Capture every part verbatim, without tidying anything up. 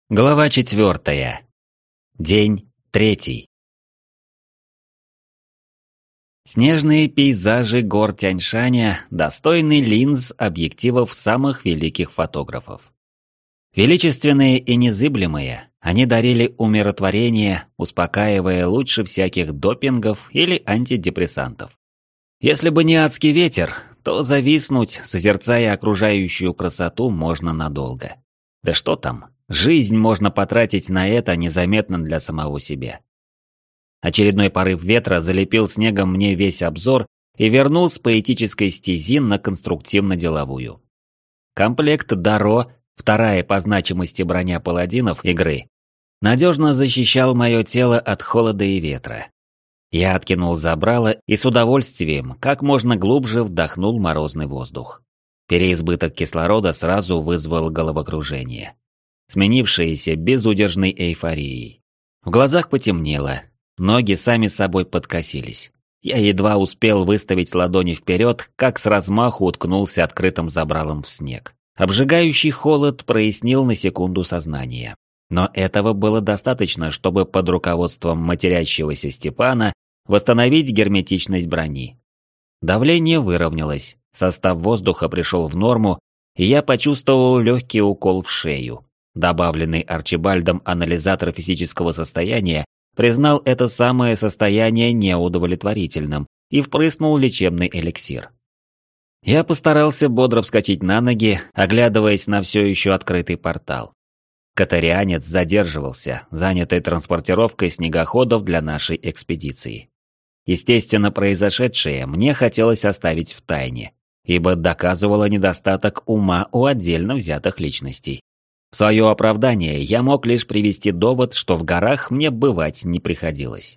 Глава четвертая. День третий. Снежные пейзажи гор Тяньшаня достойны линз объективов самых великих фотографов. Величественные и незыблемые, они дарили умиротворение, успокаивая лучше всяких допингов или антидепрессантов. Если бы не адский ветер, то зависнуть, созерцая окружающую красоту, можно надолго. Да что там? Жизнь можно потратить на это незаметно для самого себя. Очередной порыв ветра залепил снегом мне весь обзор и вернул с поэтической стези на конструктивно-деловую. Комплект Даро, вторая по значимости броня паладинов игры, надежно защищал мое тело от холода и ветра. Я откинул забрало и с удовольствием как можно глубже вдохнул морозный воздух. Переизбыток кислорода сразу вызвал головокружение, сменившееся безудержной эйфорией. В глазах потемнело, ноги сами собой подкосились. Я едва успел выставить ладони вперед, как с размаху уткнулся открытым забралом в снег. Обжигающий холод прояснил на секунду сознание. Но этого было достаточно, чтобы под руководством матерящегося Степана восстановить герметичность брони. Давление выровнялось, состав воздуха пришел в норму, и я почувствовал легкий укол в шею. Добавленный Арчибальдом анализатор физического состояния признал это самое состояние неудовлетворительным и впрыснул лечебный эликсир. Я постарался бодро вскочить на ноги, оглядываясь на все еще открытый портал. Катарианец задерживался, занятый транспортировкой снегоходов для нашей экспедиции. Естественно, произошедшее мне хотелось оставить в тайне, ибо доказывало недостаток ума у отдельно взятых личностей. В свое оправдание я мог лишь привести довод, что в горах мне бывать не приходилось.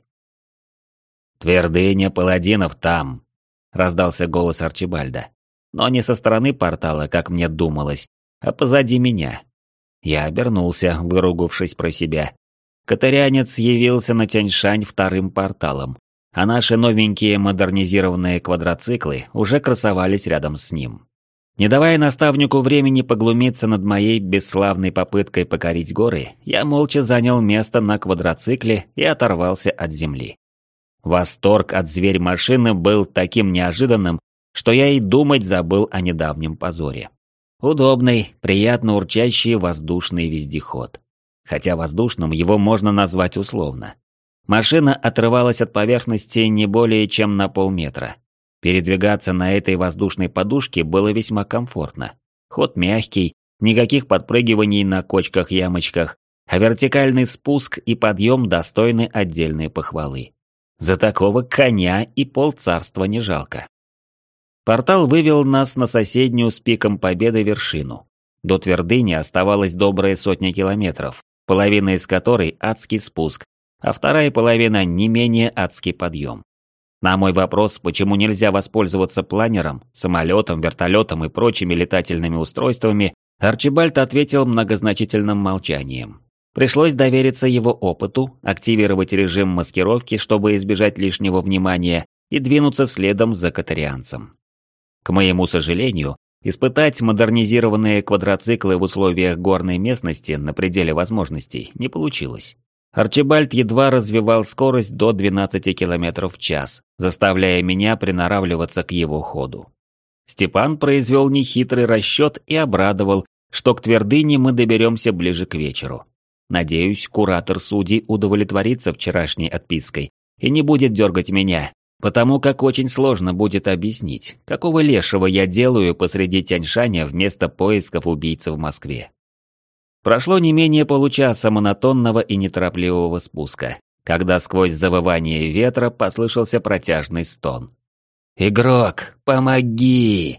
«Твердыня паладинов там», — раздался голос Арчибальда. Но не со стороны портала, как мне думалось, а позади меня. Я обернулся, выругавшись про себя. Катарианец явился на Тяньшань вторым порталом, а наши новенькие модернизированные квадроциклы уже красовались рядом с ним. Не давая наставнику времени поглумиться над моей бесславной попыткой покорить горы, я молча занял место на квадроцикле и оторвался от земли. Восторг от зверь-машины был таким неожиданным, что я и думать забыл о недавнем позоре. Удобный, приятно урчащий воздушный вездеход. Хотя воздушным его можно назвать условно. Машина отрывалась от поверхности не более чем на полметра. Передвигаться на этой воздушной подушке было весьма комфортно. Ход мягкий, никаких подпрыгиваний на кочках-ямочках, а вертикальный спуск и подъем достойны отдельной похвалы. За такого коня и полцарства не жалко. Портал вывел нас на соседнюю с пиком Победы вершину. До твердыни оставалось добрая сотня километров, половина из которой адский спуск, а вторая половина не менее адский подъем. На мой вопрос, почему нельзя воспользоваться планером, самолетом, вертолетом и прочими летательными устройствами, Арчибальд ответил многозначительным молчанием. Пришлось довериться его опыту, активировать режим маскировки, чтобы избежать лишнего внимания, и двинуться следом за катарианцем. К моему сожалению, испытать модернизированные квадроциклы в условиях горной местности на пределе возможностей не получилось. Арчибальд едва развивал скорость до двенадцати километров в час, заставляя меня приноравливаться к его ходу. Степан произвел нехитрый расчет и обрадовал, что к твердыне мы доберемся ближе к вечеру. Надеюсь, куратор судей удовлетворится вчерашней отпиской и не будет дергать меня, потому как очень сложно будет объяснить, какого лешего я делаю посреди Тяньшаня вместо поисков убийцы в Москве. Прошло не менее получаса монотонного и неторопливого спуска, когда сквозь завывание ветра послышался протяжный стон. «Игрок, помоги!»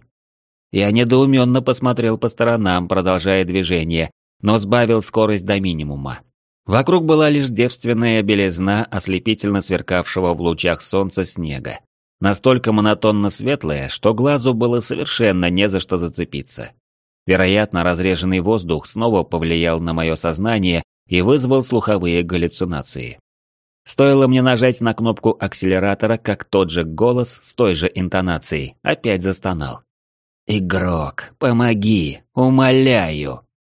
Я недоуменно посмотрел по сторонам, продолжая движение, но сбавил скорость до минимума. Вокруг была лишь девственная белизна ослепительно сверкавшего в лучах солнца снега. Настолько монотонно светлая, что глазу было совершенно не за что зацепиться. Вероятно, разреженный воздух снова повлиял на мое сознание и вызвал слуховые галлюцинации. Стоило мне нажать на кнопку акселератора, как тот же голос с той же интонацией опять застонал. «Игрок, помоги, умоляю!»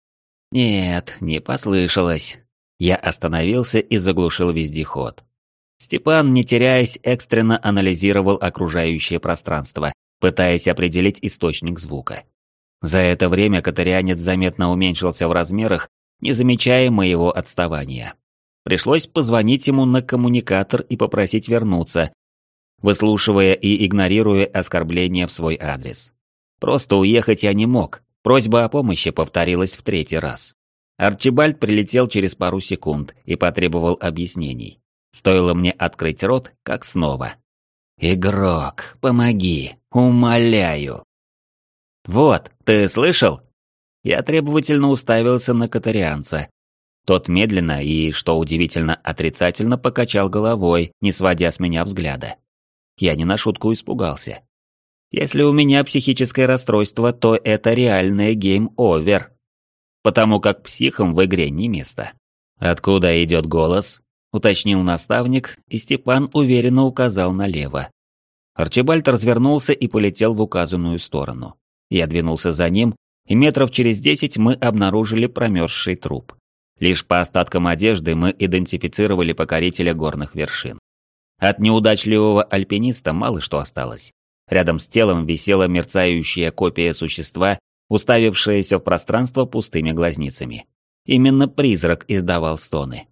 Нет, не послышалось. Я остановился и заглушил вездеход. Степан, не теряясь, экстренно анализировал окружающее пространство, пытаясь определить источник звука. За это время катарианец заметно уменьшился в размерах, не замечая моего отставания. Пришлось позвонить ему на коммуникатор и попросить вернуться, выслушивая и игнорируя оскорбления в свой адрес. Просто уехать я не мог, просьба о помощи повторилась в третий раз. Арчибальд прилетел через пару секунд и потребовал объяснений. Стоило мне открыть рот, как снова. «Игрок, помоги, умоляю!» «Вот, ты слышал?» Я требовательно уставился на катарианца. Тот медленно и, что удивительно, отрицательно покачал головой, не сводя с меня взгляда. Я не на шутку испугался. Если у меня психическое расстройство, то это реальное гейм-овер. Потому как психам в игре не место. «Откуда идет голос?» — уточнил наставник, и Степан уверенно указал налево. Арчибальд развернулся и полетел в указанную сторону. Я двинулся за ним, и метров через десять мы обнаружили промерзший труп. Лишь по остаткам одежды мы идентифицировали покорителя горных вершин. От неудачливого альпиниста мало что осталось. Рядом с телом висела мерцающая копия существа, уставившаяся в пространство пустыми глазницами. Именно призрак издавал стоны.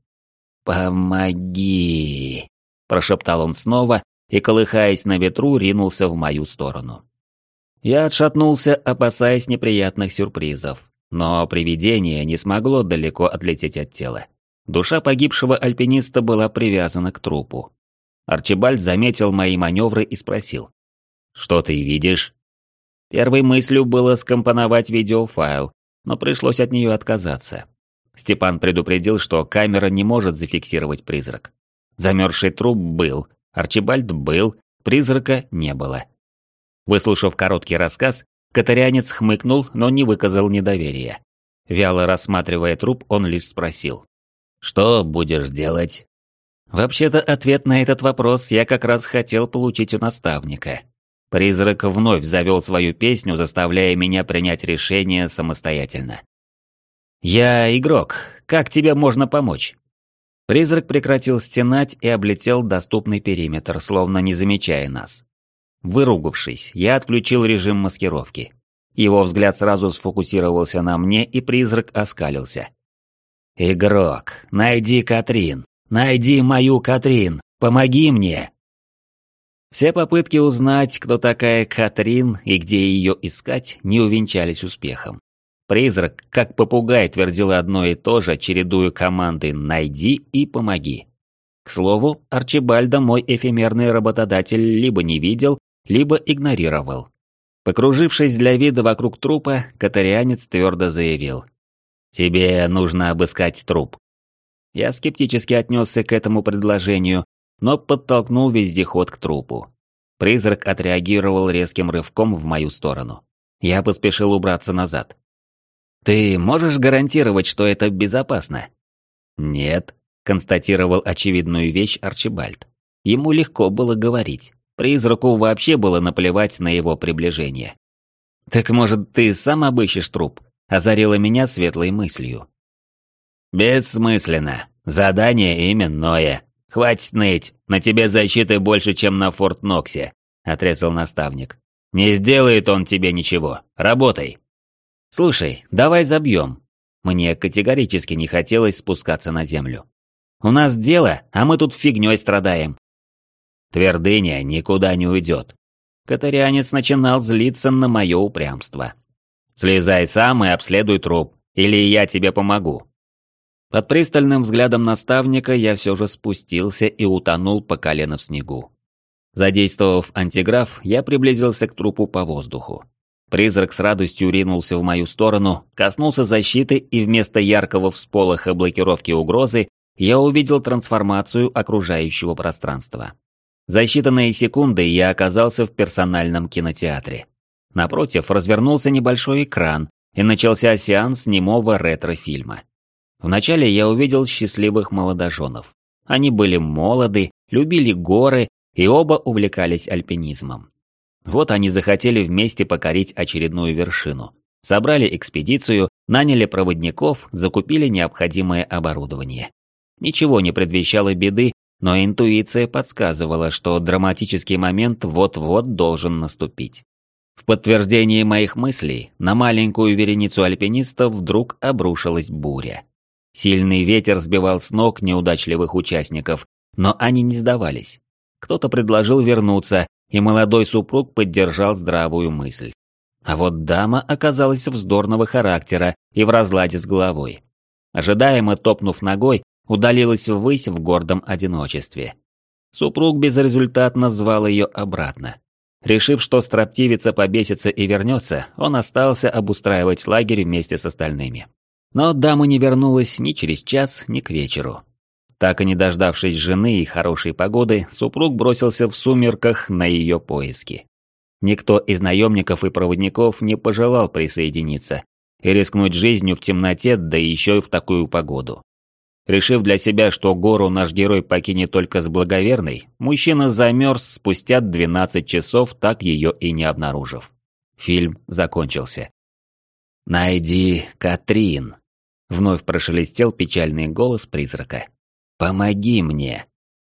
«Помоги!» – прошептал он снова и, колыхаясь на ветру, ринулся в мою сторону. Я отшатнулся, опасаясь неприятных сюрпризов. Но привидение не смогло далеко отлететь от тела. Душа погибшего альпиниста была привязана к трупу. Арчибальд заметил мои маневры и спросил. «Что ты видишь?» Первой мыслью было скомпоновать видеофайл, но пришлось от нее отказаться. Степан предупредил, что камера не может зафиксировать призрак. Замерзший труп был, Арчибальд был, призрака не было. Выслушав короткий рассказ, катарианец хмыкнул, но не выказал недоверия. Вяло рассматривая труп, он лишь спросил. «Что будешь делать?» Вообще-то ответ на этот вопрос я как раз хотел получить у наставника. Призрак вновь завел свою песню, заставляя меня принять решение самостоятельно. «Я игрок. Как тебе можно помочь?» Призрак прекратил стенать и облетел доступный периметр, словно не замечая нас. Выругавшись, я отключил режим маскировки. Его взгляд сразу сфокусировался на мне, и призрак оскалился. «Игрок, найди Катрин! Найди мою Катрин! Помоги мне!» Все попытки узнать, кто такая Катрин и где ее искать, не увенчались успехом. Призрак, как попугай, твердил одно и то же, чередуя команды «найди» и «помоги». К слову, Арчибальда мой эфемерный работодатель либо не видел, либо игнорировал. Покружившись для вида вокруг трупа, катарианец твердо заявил. «Тебе нужно обыскать труп». Я скептически отнесся к этому предложению, но подтолкнул вездеход к трупу. Призрак отреагировал резким рывком в мою сторону. Я поспешил убраться назад. «Ты можешь гарантировать, что это безопасно?» «Нет», — констатировал очевидную вещь Арчибальд. Ему легко было говорить. Призраку вообще было наплевать на его приближение. «Так, может, ты сам обыщешь труп?» — озарила меня светлой мыслью. «Бессмысленно. Задание именное. Хватит ныть, на тебе защиты больше, чем на Форт Ноксе», — отрезал наставник. «Не сделает он тебе ничего. Работай». «Слушай, давай забьем». Мне категорически не хотелось спускаться на землю. «У нас дело, а мы тут фигней страдаем». Твердыня никуда не уйдет. Катарианец начинал злиться на мое упрямство. «Слезай сам и обследуй труп, или я тебе помогу». Под пристальным взглядом наставника я все же спустился и утонул по колено в снегу. Задействовав антиграф, я приблизился к трупу по воздуху. Призрак с радостью ринулся в мою сторону, коснулся защиты, и вместо яркого всполоха блокировки угрозы я увидел трансформацию окружающего пространства. За считанные секунды я оказался в персональном кинотеатре. Напротив развернулся небольшой экран, и начался сеанс немого ретро-фильма. Вначале я увидел счастливых молодоженов. Они были молоды, любили горы и оба увлекались альпинизмом. Вот они захотели вместе покорить очередную вершину. Собрали экспедицию, Наняли проводников, закупили необходимое оборудование. Ничего не предвещало беды, но интуиция подсказывала, что драматический момент вот-вот должен наступить. В подтверждение моих мыслей на маленькую вереницу альпинистов вдруг обрушилась буря. Сильный ветер сбивал с ног неудачливых участников, но они не сдавались. Кто-то предложил вернуться, и молодой супруг поддержал здравую мысль. А вот дама оказалась вздорного характера и в разладе с головой. Ожидаемо топнув ногой, удалилась ввысь в гордом одиночестве. Супруг безрезультатно звал ее обратно. Решив, что строптивица побесится и вернется, он остался обустраивать лагерь вместе с остальными. Но дама не вернулась ни через час, ни к вечеру. Так и не дождавшись жены и хорошей погоды, супруг бросился в сумерках на ее поиски. Никто из наемников и проводников не пожелал присоединиться и рискнуть жизнью в темноте, да еще и в такую погоду. Решив для себя, что гору наш герой покинет только с благоверной, мужчина замерз спустя двенадцать часов, так ее и не обнаружив. Фильм закончился. «Найди Катрин», — вновь прошелестел печальный голос призрака. «Помоги мне».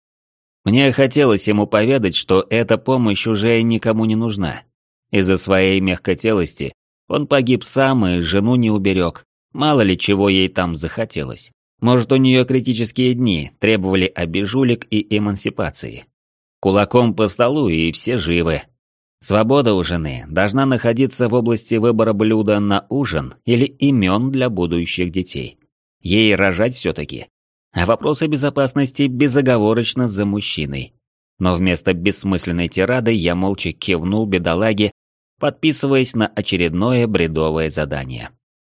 Мне хотелось ему поведать, что эта помощь уже никому не нужна. Из-за своей мягкотелости он погиб сам и жену не уберег. Мало ли чего ей там захотелось. Может, у нее критические дни требовали обижулек и эмансипации. Кулаком по столу, и все живы. Свобода у жены должна находиться в области выбора блюда на ужин или имен для будущих детей. Ей рожать все-таки. А вопросы безопасности безоговорочно за мужчиной. Но вместо бессмысленной тирады я молча кивнул бедолаге, подписываясь на очередное бредовое задание.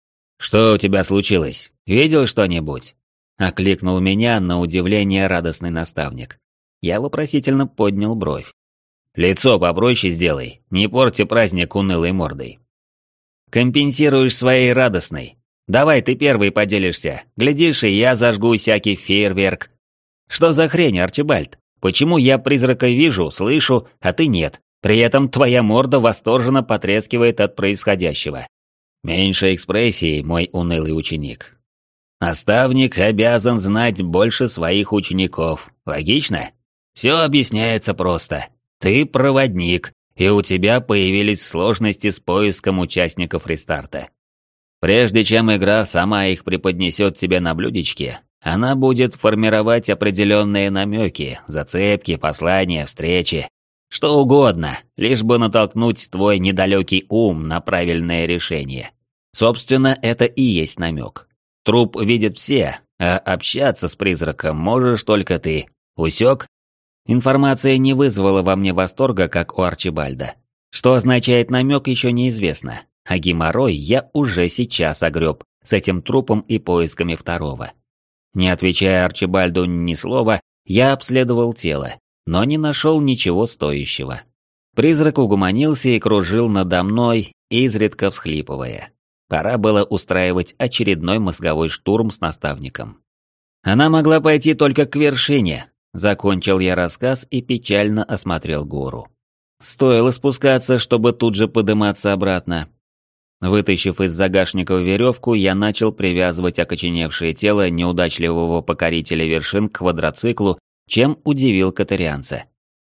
«Что у тебя случилось? Видел что-нибудь?» — окликнул меня на удивление радостный наставник. Я вопросительно поднял бровь. «Лицо попроще сделай, не порти праздник унылой мордой». «Компенсируешь своей радостной. Давай ты первый поделишься, глядишь, и я зажгу всякий фейерверк». «Что за хрень, Арчибальд? Почему я призрака вижу, слышу, а ты нет? При этом твоя морда восторженно потрескивает от происходящего». «Меньше экспрессии, мой унылый ученик. Наставник обязан знать больше своих учеников. Логично? Все объясняется просто. Ты проводник, и у тебя появились сложности с поиском участников рестарта. Прежде чем игра сама их преподнесет тебе на блюдечке, она будет формировать определенные намеки, зацепки, послания, встречи. Что угодно, лишь бы натолкнуть твой недалекий ум на правильное решение. Собственно, это и есть намек. Труп видят все, а общаться с призраком можешь только ты. Усек? Информация не вызвала во мне восторга, как у Арчибальда. Что означает намек, еще неизвестно. А геморрой я уже сейчас огреб с этим трупом и поисками второго. Не отвечая Арчибальду ни слова, я обследовал тело, но не нашел ничего стоящего. Призрак угомонился и кружил надо мной, изредка всхлипывая. Пора было устраивать очередной мозговой штурм с наставником. Она могла пойти только к вершине. Закончил я рассказ и печально осмотрел гору. Стоило спускаться, чтобы тут же подниматься обратно. Вытащив из загашника веревку, я начал привязывать окоченевшее тело неудачливого покорителя вершин к квадроциклу, чем удивил катарианца.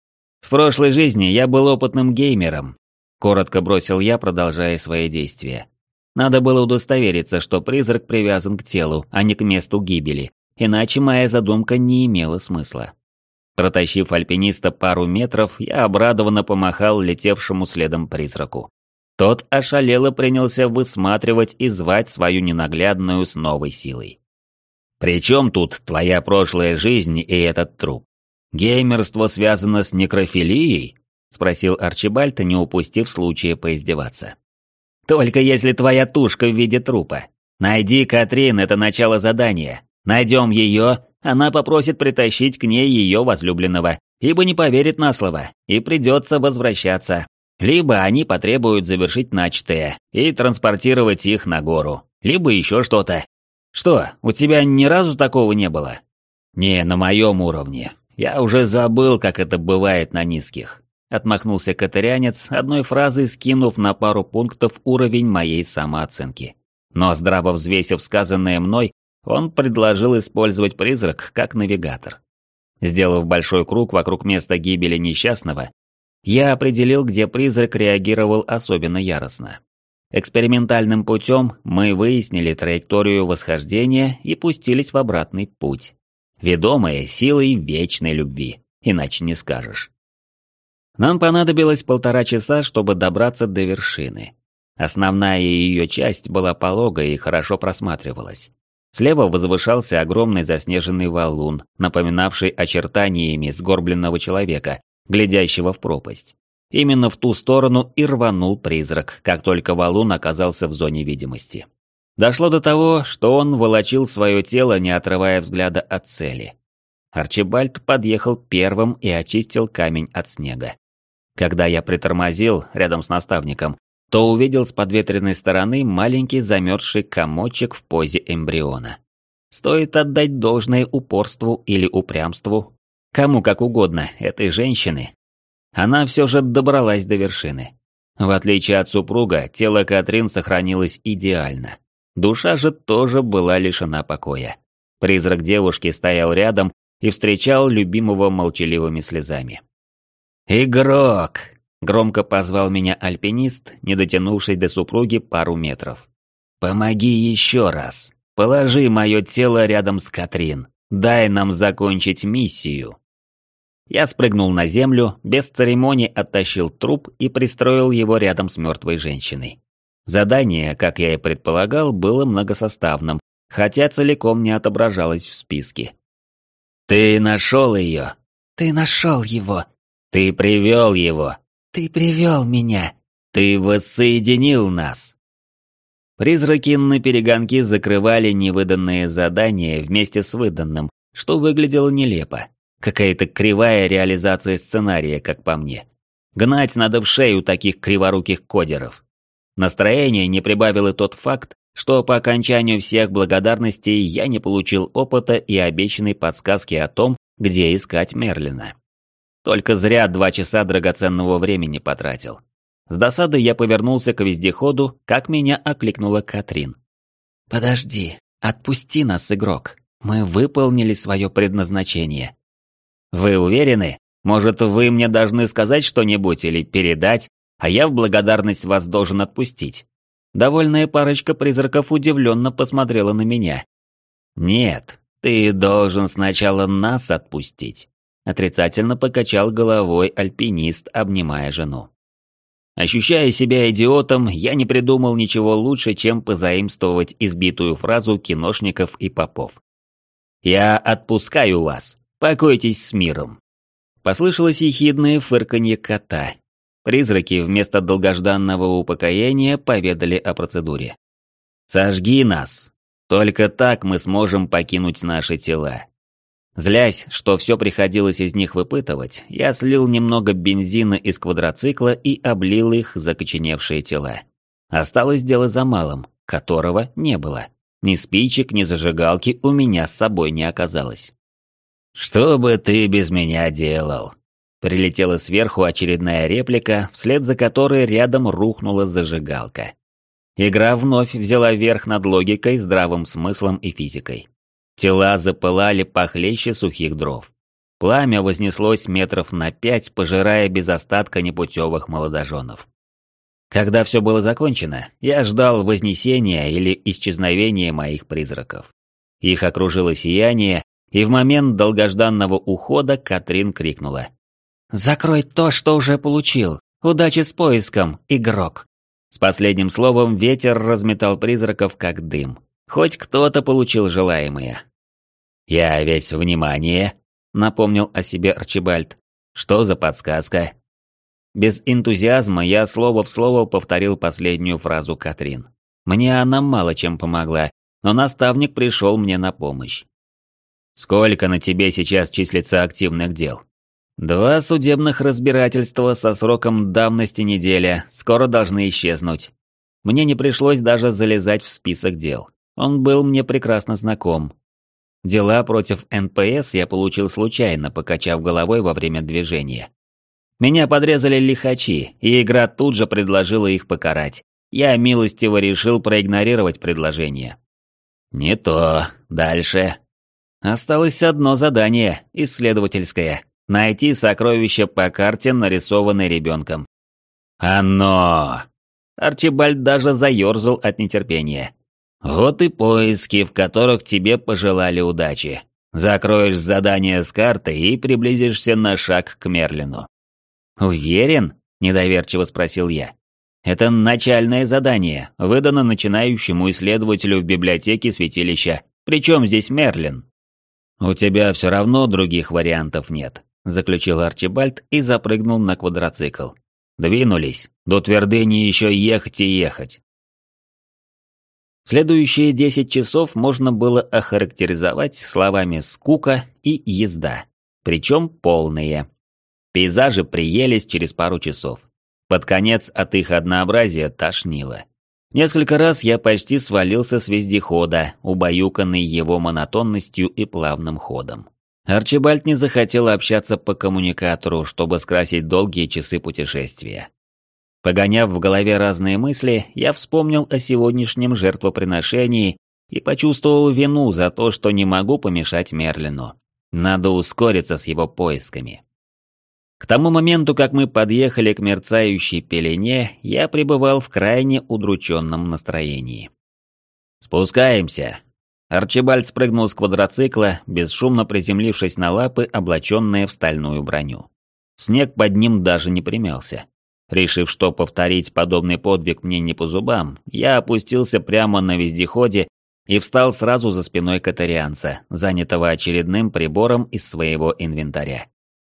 «В прошлой жизни я был опытным геймером», — коротко бросил я, продолжая свои действия. Надо было удостовериться, что призрак привязан к телу, а не к месту гибели, иначе моя задумка не имела смысла. Протащив альпиниста пару метров, я обрадованно помахал летевшему следом призраку. Тот ошалело принялся высматривать и звать свою ненаглядную с новой силой. «При чем тут твоя прошлая жизнь и этот труп? Геймерство связано с некрофилией?» — спросил Арчибальд, не упустив случая поиздеваться. «Только если твоя тушка в виде трупа. Найди Катрин, это начало задания. Найдем ее, она попросит притащить к ней ее возлюбленного, ибо не поверит на слово, и придется возвращаться. Либо они потребуют завершить начатое и транспортировать их на гору, либо еще что-то. Что, у тебя ни разу такого не было?» «Не, на моем уровне. Я уже забыл, как это бывает на низких», — отмахнулся катарянец, одной фразой скинув на пару пунктов уровень моей самооценки. Но здраво взвесив сказанное мной, он предложил использовать призрак как навигатор. Сделав большой круг вокруг места гибели несчастного, я определил, где призрак реагировал особенно яростно. Экспериментальным путем мы выяснили траекторию восхождения и пустились в обратный путь, ведомые силой вечной любви, иначе не скажешь. Нам понадобилось полтора часа, чтобы добраться до вершины. Основная ее часть была пологой и хорошо просматривалась. Слева возвышался огромный заснеженный валун, напоминавший очертаниями сгорбленного человека, глядящего в пропасть. Именно в ту сторону и рванул призрак, как только валун оказался в зоне видимости. Дошло до того, что он волочил свое тело, не отрывая взгляда от цели. Арчибальд подъехал первым и очистил камень от снега. Когда я притормозил рядом с наставником, то увидел с подветренной стороны маленький замерзший комочек в позе эмбриона. Стоит отдать должное упорству или упрямству, кому как угодно, этой женщины. Она все же добралась до вершины. В отличие от супруга, тело Катрин сохранилось идеально. Душа же тоже была лишена покоя. Призрак девушки стоял рядом и встречал любимого молчаливыми слезами. «Игрок!» — громко позвал меня альпинист, не дотянувший до супруги пару метров. «Помоги еще раз. Положи мое тело рядом с Катрин. Дай нам закончить миссию». Я спрыгнул на землю, без церемоний оттащил труп и пристроил его рядом с мертвой женщиной. Задание, как я и предполагал, было многосоставным, хотя целиком не отображалось в списке. «Ты нашел ее?» «Ты нашел его». «Ты привел его». «Ты привел меня». «Ты воссоединил нас». Призраки наперегонки закрывали невыданные задания вместе с выданным, что выглядело нелепо. Какая-то кривая реализация сценария, как по мне. Гнать надо в шею таких криворуких кодеров. Настроение не прибавил и тот факт, что по окончанию всех благодарностей я не получил опыта и обещанной подсказки о том, где искать Мерлина. Только зря два часа драгоценного времени потратил. С досадой я повернулся к вездеходу, как меня окликнула Катрин. «Подожди, отпусти нас, игрок. Мы выполнили свое предназначение». «Вы уверены? Может, вы мне должны сказать что-нибудь или передать, а я в благодарность вас должен отпустить?» Довольная парочка призраков удивленно посмотрела на меня. «Нет, ты должен сначала нас отпустить», — отрицательно покачал головой альпинист, обнимая жену. Ощущая себя идиотом, я не придумал ничего лучше, чем позаимствовать избитую фразу киношников и попов. «Я отпускаю вас. Покойтесь с миром». Послышалось ехидное фырканье кота. Призраки вместо долгожданного упокоения поведали о процедуре. «Сожги нас. Только так мы сможем покинуть наши тела». Злясь, что все приходилось из них выпытывать, я слил немного бензина из квадроцикла и облил их закоченевшие тела. Осталось дело за малым, которого не было. Ни спичек, ни зажигалки у меня с собой не оказалось. «Что бы ты без меня делал?» Прилетела сверху очередная реплика, вслед за которой рядом рухнула зажигалка. Игра вновь взяла верх над логикой, здравым смыслом и физикой. Тела запылали похлеще сухих дров. Пламя вознеслось метров на пять, пожирая без остатка непутевых молодоженов. Когда все было закончено, я ждал вознесения или исчезновения моих призраков. Их окружило сияние, и в момент долгожданного ухода Катрин крикнула: «Закрой то, что уже получил. Удачи с поиском, игрок». С последним словом ветер разметал призраков как дым. Хоть кто-то получил желаемое. «Я весь внимание», — напомнил о себе Арчибальд. «Что за подсказка?» Без энтузиазма я слово в слово повторил последнюю фразу Катрин. Мне она мало чем помогла, но наставник пришел мне на помощь. «Сколько на тебе сейчас числится активных дел?» «Два судебных разбирательства со сроком давности неделя скоро должны исчезнуть». Мне не пришлось даже залезать в список дел. Он был мне прекрасно знаком. Дела против эн пэ эс я получил случайно, покачав головой во время движения. Меня подрезали лихачи, и игра тут же предложила их покарать. Я милостиво решил проигнорировать предложение. Не то. Дальше. Осталось одно задание, исследовательское. Найти сокровище по карте, нарисованной ребенком. Оно! Арчибальд даже заерзал от нетерпения. Вот и поиски, в которых тебе пожелали удачи. Закроешь задание с карты и приблизишься на шаг к Мерлину. «Уверен?» – недоверчиво спросил я. «Это начальное задание, выдано начинающему исследователю в библиотеке святилища. Причем здесь Мерлин?» «У тебя все равно других вариантов нет», – заключил Арчибальд и запрыгнул на квадроцикл. «Двинулись. До твердыни еще ехать и ехать». Следующие десять часов можно было охарактеризовать словами «скука» и «езда». Причем полные. Пейзажи приелись через пару часов. Под конец от их однообразия тошнило. Несколько раз я почти свалился с вездехода, убаюканный его монотонностью и плавным ходом. Арчибальд не захотел общаться по коммуникатору, чтобы скрасить долгие часы путешествия. Погоняв в голове разные мысли, я вспомнил о сегодняшнем жертвоприношении и почувствовал вину за то, что не могу помешать Мерлину. Надо ускориться с его поисками. К тому моменту, как мы подъехали к мерцающей пелене, я пребывал в крайне удрученном настроении. «Спускаемся!» Арчибальд спрыгнул с квадроцикла, бесшумно приземлившись на лапы, облаченные в стальную броню. Снег под ним даже не примялся. Решив, что повторить подобный подвиг мне не по зубам, я опустился прямо на вездеходе и встал сразу за спиной катарианца, занятого очередным прибором из своего инвентаря.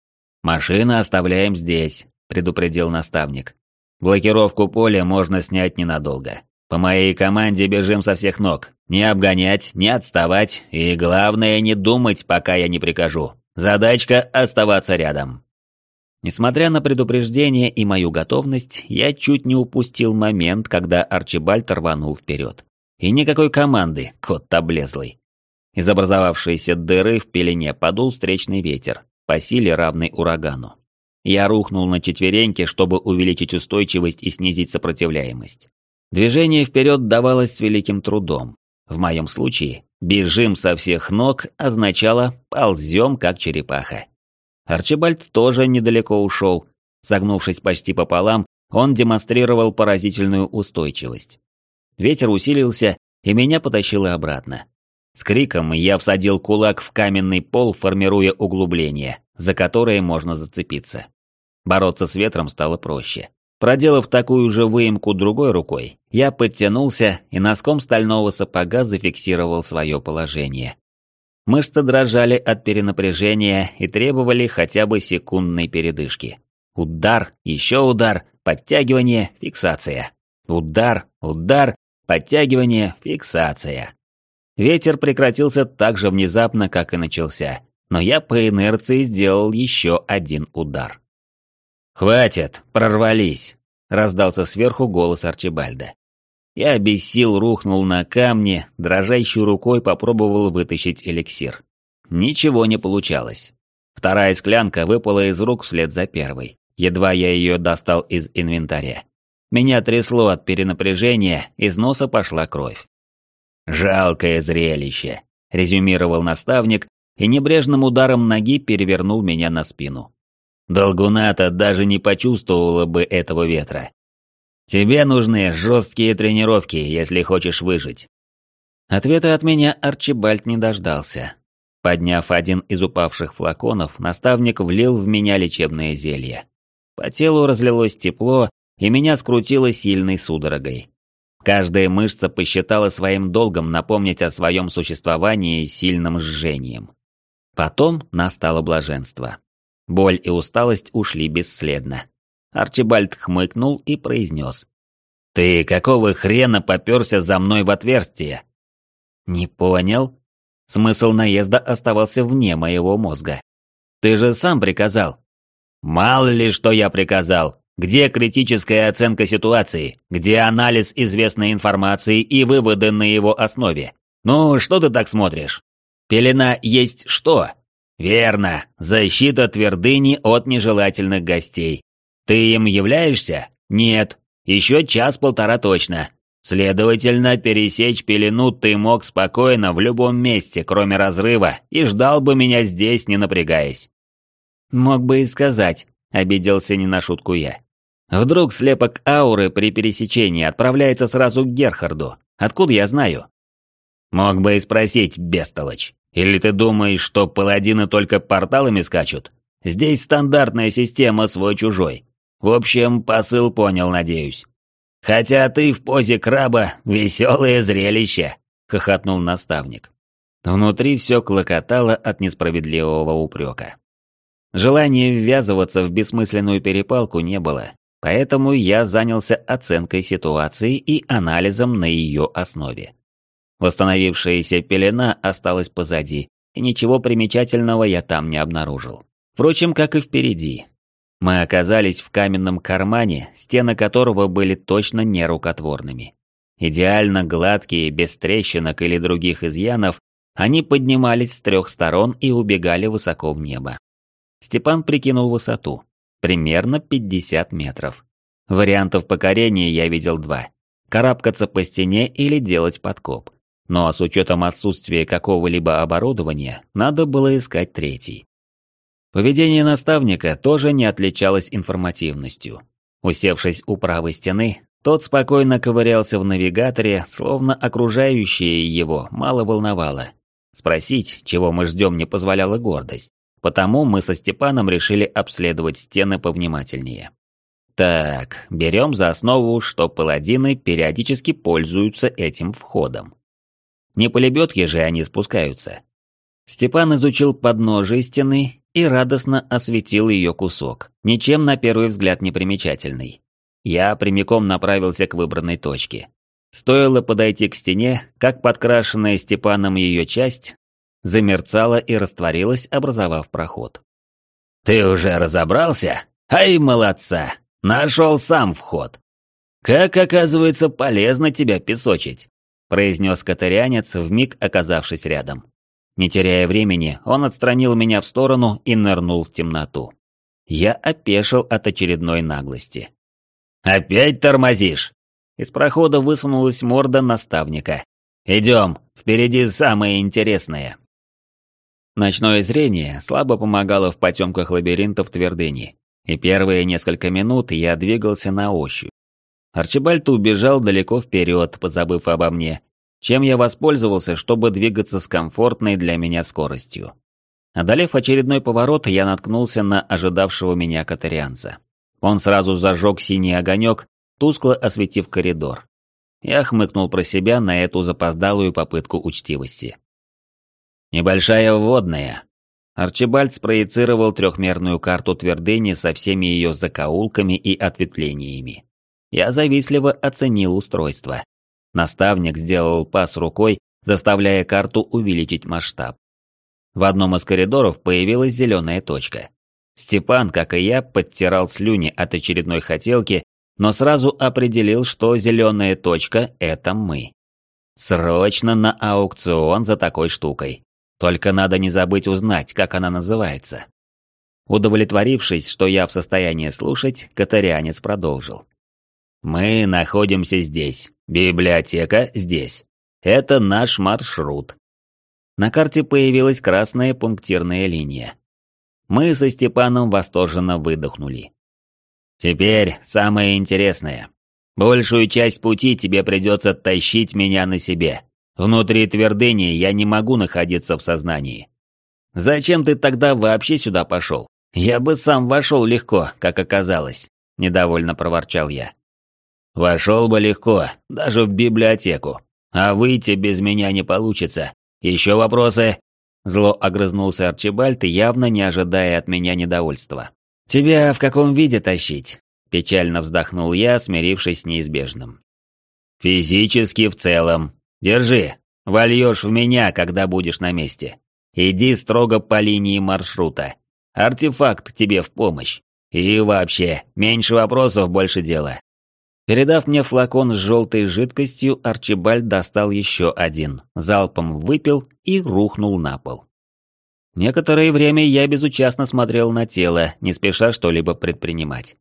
«Машину оставляем здесь», – предупредил наставник. «Блокировку поля можно снять ненадолго. По моей команде бежим со всех ног. Не обгонять, не отставать и, главное, не думать, пока я не прикажу. Задачка – оставаться рядом». Несмотря на предупреждение и мою готовность, я чуть не упустил момент, когда Арчибальд рванул вперед. И никакой команды, кот облезлый. Из образовавшейся дыры в пелене подул встречный ветер, по силе равный урагану. Я рухнул на четвереньки, чтобы увеличить устойчивость и снизить сопротивляемость. Движение вперед давалось с великим трудом. В моем случае «бежим со всех ног» означало «ползем, как черепаха». Арчибальд тоже недалеко ушел. Согнувшись почти пополам, он демонстрировал поразительную устойчивость. Ветер усилился, и меня потащило обратно. С криком я всадил кулак в каменный пол, формируя углубление, за которое можно зацепиться. Бороться с ветром стало проще. Проделав такую же выемку другой рукой, я подтянулся и носком стального сапога зафиксировал свое положение. Мышцы дрожали от перенапряжения и требовали хотя бы секундной передышки. Удар, еще удар, подтягивание, фиксация. Удар, удар, подтягивание, фиксация. Ветер прекратился так же внезапно, как и начался, но я по инерции сделал еще один удар. «Хватит, прорвались!» – раздался сверху голос Арчибальда. Я без сил рухнул на камни, дрожащей рукой попробовал вытащить эликсир. Ничего не получалось. Вторая склянка выпала из рук вслед за первой. Едва я ее достал из инвентаря. Меня трясло от перенапряжения, из носа пошла кровь. «Жалкое зрелище», – резюмировал наставник и небрежным ударом ноги перевернул меня на спину. Долгуната даже не почувствовала бы этого ветра. Тебе нужны жесткие тренировки, если хочешь выжить. Ответа от меня Арчибальд не дождался. Подняв один из упавших флаконов, наставник влил в меня лечебное зелье. По телу разлилось тепло, и меня скрутило сильной судорогой. Каждая мышца посчитала своим долгом напомнить о своем существовании сильным жжением. Потом настало блаженство. Боль и усталость ушли бесследно. Арчибальд хмыкнул и произнес. «Ты какого хрена попёрся за мной в отверстие?» «Не понял?» Смысл наезда оставался вне моего мозга. «Ты же сам приказал». «Мало ли, что я приказал. Где критическая оценка ситуации? Где анализ известной информации и выводы на его основе? Ну, что ты так смотришь? Пелена есть что?» «Верно, защита твердыни от нежелательных гостей. Ты им являешься? Нет. Еще час-полтора точно. Следовательно, пересечь пелену ты мог спокойно в любом месте, кроме разрыва, и ждал бы меня здесь, не напрягаясь». «Мог бы и сказать», — обиделся не на шутку я. «Вдруг слепок ауры при пересечении отправляется сразу к Герхарду? Откуда я знаю?» «Мог бы и спросить, бестолочь. Или ты думаешь, что паладины только порталами скачут? Здесь стандартная система свой-чужой. В общем, посыл понял, надеюсь. Хотя ты в позе краба — веселое зрелище», — хохотнул наставник. Внутри все клокотало от несправедливого упрека. Желания ввязываться в бессмысленную перепалку не было, поэтому я занялся оценкой ситуации и анализом на ее основе. Восстановившаяся пелена осталась позади, и ничего примечательного я там не обнаружил. Впрочем, как и впереди. Мы оказались в каменном кармане, стены которого были точно не рукотворными. Идеально гладкие, без трещинок или других изъянов, они поднимались с трех сторон и убегали высоко в небо. Степан прикинул высоту. Примерно пятьдесят метров. Вариантов покорения я видел два. Карабкаться по стене или делать подкоп. Но с учетом отсутствия какого-либо оборудования, надо было искать третий. Поведение наставника тоже не отличалось информативностью. Усевшись у правой стены, тот спокойно ковырялся в навигаторе, словно окружающее его мало волновало. Спросить, чего мы ждем, не позволяла гордость. Потому мы со Степаном решили обследовать стены повнимательнее. Так, берем за основу, что паладины периодически пользуются этим входом. Не по лебедке же они спускаются. Степан изучил подножие стены и радостно осветил ее кусок, ничем на первый взгляд не примечательный. Я прямиком направился к выбранной точке. Стоило подойти к стене, как подкрашенная Степаном ее часть замерцала и растворилась, образовав проход. «Ты уже разобрался? Ай, молодца! Нашел сам вход! Как, оказывается, полезно тебя песочить!» произнес катарянец, вмиг оказавшись рядом. Не теряя времени, он отстранил меня в сторону и нырнул в темноту. Я опешил от очередной наглости. «Опять тормозишь?» Из прохода высунулась морда наставника. «Идем, впереди самое интересное». Ночное зрение слабо помогало в потемках лабиринтов твердыни, и первые несколько минут я двигался на ощупь. Арчибальд убежал далеко вперед, позабыв обо мне, чем я воспользовался, чтобы двигаться с комфортной для меня скоростью. Одолев очередной поворот, я наткнулся на ожидавшего меня катарианца. Он сразу зажег синий огонек, тускло осветив коридор. Я хмыкнул про себя на эту запоздалую попытку учтивости. «Небольшая вводная». Арчибальд спроецировал трехмерную карту твердыни со всеми ее закоулками и ответвлениями. Я завистливо оценил устройство. Наставник сделал пас рукой, заставляя карту увеличить масштаб. В одном из коридоров появилась зеленая точка. Степан, как и я, подтирал слюни от очередной хотелки, но сразу определил, что зеленая точка – это мы. Срочно на аукцион за такой штукой. Только надо не забыть узнать, как она называется. Удовлетворившись, что я в состоянии слушать, катарианец продолжил. «Мы находимся здесь. Библиотека здесь. Это наш маршрут». На карте появилась красная пунктирная линия. Мы со Степаном восторженно выдохнули. «Теперь самое интересное. Большую часть пути тебе придется тащить меня на себе. Внутри твердыни я не могу находиться в сознании». «Зачем ты тогда вообще сюда пошел? Я бы сам вошел легко, как оказалось», – недовольно проворчал я. «Вошел бы легко, даже в библиотеку. А выйти без меня не получится. Еще вопросы?» Зло огрызнулся Арчибальд, явно не ожидая от меня недовольства. «Тебя в каком виде тащить?» – печально вздохнул я, смирившись с неизбежным. «Физически в целом. Держи, вольешь в меня, когда будешь на месте. Иди строго по линии маршрута. Артефакт тебе в помощь. И вообще, меньше вопросов, больше дела». Передав мне флакон с желтой жидкостью, Арчибальд достал еще один, залпом выпил и рухнул на пол. Некоторое время я безучастно смотрел на тело, не спеша что-либо предпринимать.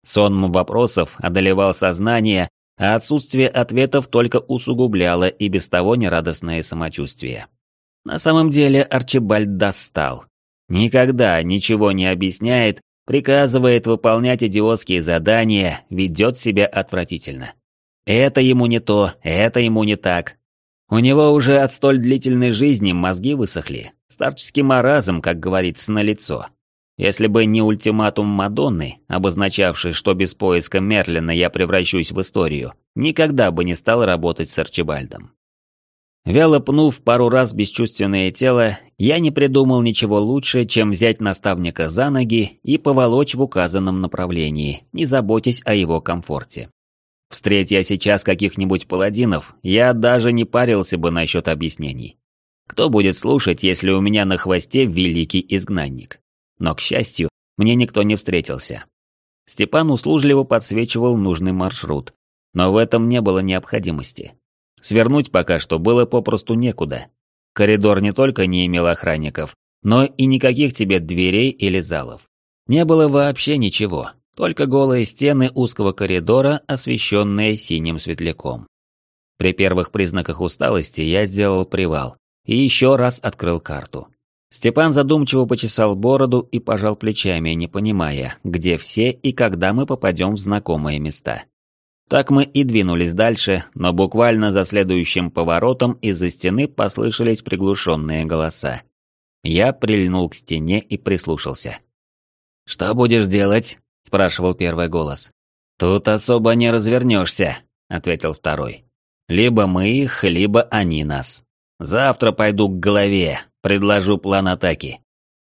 Сонм вопросов одолевал сознание, а отсутствие ответов только усугубляло и без того нерадостное самочувствие. На самом деле Арчибальд достал. Никогда ничего не объясняет, приказывает выполнять идиотские задания, ведет себя отвратительно. Это ему не то, это ему не так. У него уже от столь длительной жизни мозги высохли. Старческий маразм, как говорится, налицо. Если бы не ультиматум Мадонны, обозначавший, что без поиска Мерлина я превращусь в историю, никогда бы не стал работать с Арчибальдом. Вяло пнув пару раз бесчувственное тело, я не придумал ничего лучше, чем взять наставника за ноги и поволочь в указанном направлении, не заботясь о его комфорте. Встреть я сейчас каких-нибудь паладинов, я даже не парился бы насчет объяснений. Кто будет слушать, если у меня на хвосте великий изгнанник? Но, к счастью, мне никто не встретился. Степан услужливо подсвечивал нужный маршрут, но в этом не было необходимости. Свернуть пока что было попросту некуда. Коридор не только не имел охранников, но и никаких тебе дверей или залов. Не было вообще ничего, только голые стены узкого коридора, освещенные синим светляком. При первых признаках усталости я сделал привал и еще раз открыл карту. Степан задумчиво почесал бороду и пожал плечами, не понимая, где все и когда мы попадем в знакомые места. Так мы и двинулись дальше, но буквально за следующим поворотом из-за стены послышались приглушенные голоса. Я прильнул к стене и прислушался. «Что будешь делать?» – спрашивал первый голос. «Тут особо не развернешься», – ответил второй. «Либо мы их, либо они нас. Завтра пойду к голове. Предложу план атаки.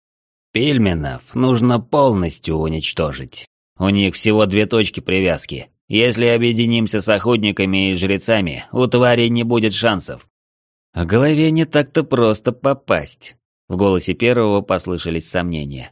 Пельменов нужно полностью уничтожить. У них всего две точки привязки. Если объединимся с охотниками и жрецами, у тварей не будет шансов. А голове не так-то просто попасть. В голосе первого послышались сомнения.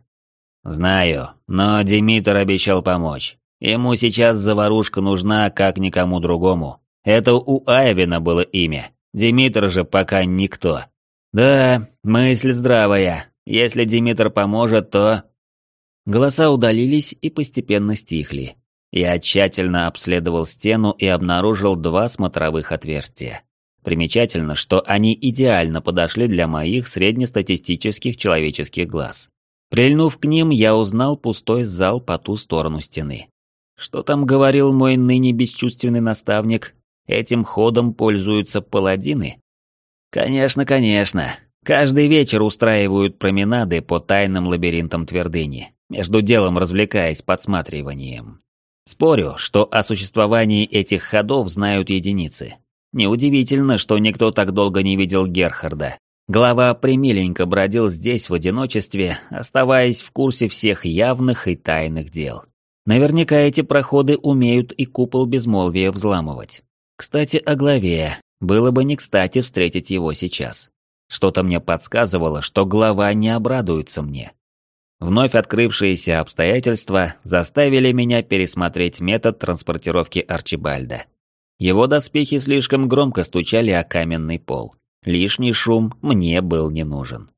Знаю, но Димитр обещал помочь. Ему сейчас заварушка нужна, как никому другому. Это у Айвена было имя. Димитр же пока никто. Да, мысль здравая. Если Димитр поможет, то... Голоса удалились и постепенно стихли. Я тщательно обследовал стену и обнаружил два смотровых отверстия. Примечательно, что они идеально подошли для моих среднестатистических человеческих глаз. Прильнув к ним, я узнал пустой зал по ту сторону стены. Что там говорил мой ныне бесчувственный наставник? Этим ходом пользуются паладины? Конечно, конечно. Каждый вечер устраивают променады по тайным лабиринтам твердыни, между делом развлекаясь подсматриванием. Спорю, что о существовании этих ходов знают единицы. Неудивительно, что никто так долго не видел Герхарда. Глава примиленько бродил здесь в одиночестве, оставаясь в курсе всех явных и тайных дел. Наверняка эти проходы умеют и купол безмолвия взламывать. Кстати, о главе. Было бы не кстати встретить его сейчас. Что-то мне подсказывало, что глава не обрадуется мне. Вновь открывшиеся обстоятельства заставили меня пересмотреть метод транспортировки Арчибальда. Его доспехи слишком громко стучали о каменный пол. Лишний шум мне был не нужен.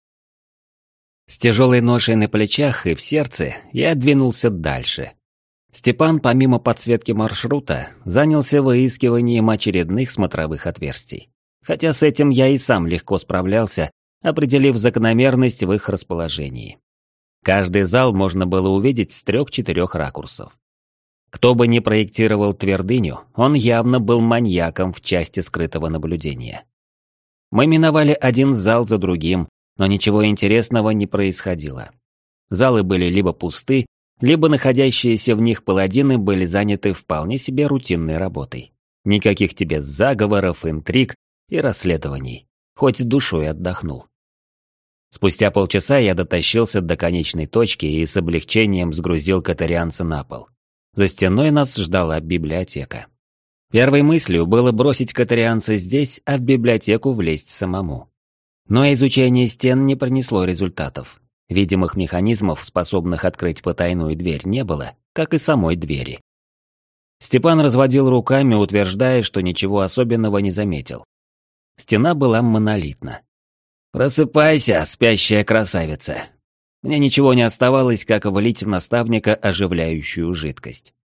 С тяжелой ношей на плечах и в сердце я двинулся дальше. Степан, помимо подсветки маршрута, занялся выискиванием очередных смотровых отверстий. Хотя с этим я и сам легко справлялся, определив закономерность в их расположении. Каждый зал можно было увидеть с трех-четырех ракурсов. Кто бы ни проектировал твердыню, он явно был маньяком в части скрытого наблюдения. Мы миновали один зал за другим, но ничего интересного не происходило. Залы были либо пусты, либо находящиеся в них паладины были заняты вполне себе рутинной работой. Никаких тебе заговоров, интриг и расследований. Хоть душой отдохнул. Спустя полчаса я дотащился до конечной точки и с облегчением сгрузил катарианца на пол. За стеной нас ждала библиотека. Первой мыслью было бросить катарианца здесь, а в библиотеку влезть самому. Но изучение стен не принесло результатов. Видимых механизмов, способных открыть потайную дверь, не было, как и самой двери. Степан разводил руками, утверждая, что ничего особенного не заметил. Стена была монолитна. «Просыпайся, спящая красавица!» Мне ничего не оставалось, как влить в наставника оживляющую жидкость.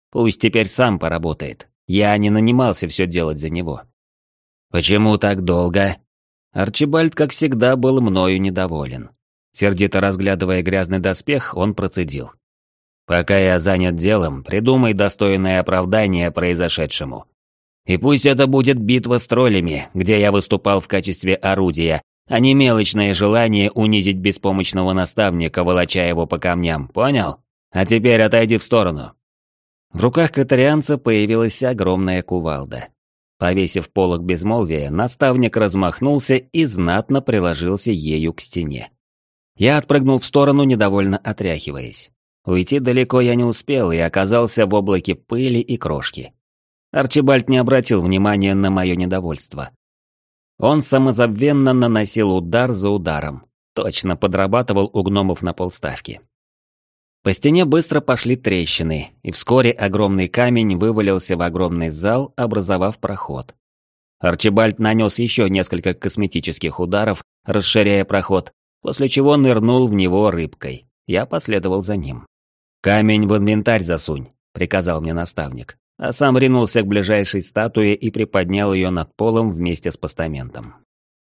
Пусть теперь сам поработает. Я не нанимался все делать за него. Почему так долго? Арчибальд, как всегда, был мною недоволен. Сердито разглядывая грязный доспех, он процедил. Пока я занят делом, придумай достойное оправдание произошедшему. И пусть это будет битва с троллями, где я выступал в качестве орудия, а не мелочное желание унизить беспомощного наставника, волоча его по камням, понял? А теперь отойди в сторону. В руках катарианца появилась огромная кувалда. Повесив полог безмолвия, наставник размахнулся и знатно приложился ею к стене. Я отпрыгнул в сторону, недовольно отряхиваясь. Уйти далеко я не успел и оказался в облаке пыли и крошки. Арчибальд не обратил внимания на мое недовольство. Он самозабвенно наносил удар за ударом, точно подрабатывал у гномов на полставки. По стене быстро пошли трещины, и вскоре огромный камень вывалился в огромный зал, образовав проход. Арчибальд нанес еще несколько косметических ударов, расширяя проход, после чего нырнул в него рыбкой. Я последовал за ним. «Камень в инвентарь засунь», — приказал мне наставник, а сам ринулся к ближайшей статуе и приподнял ее над полом вместе с постаментом.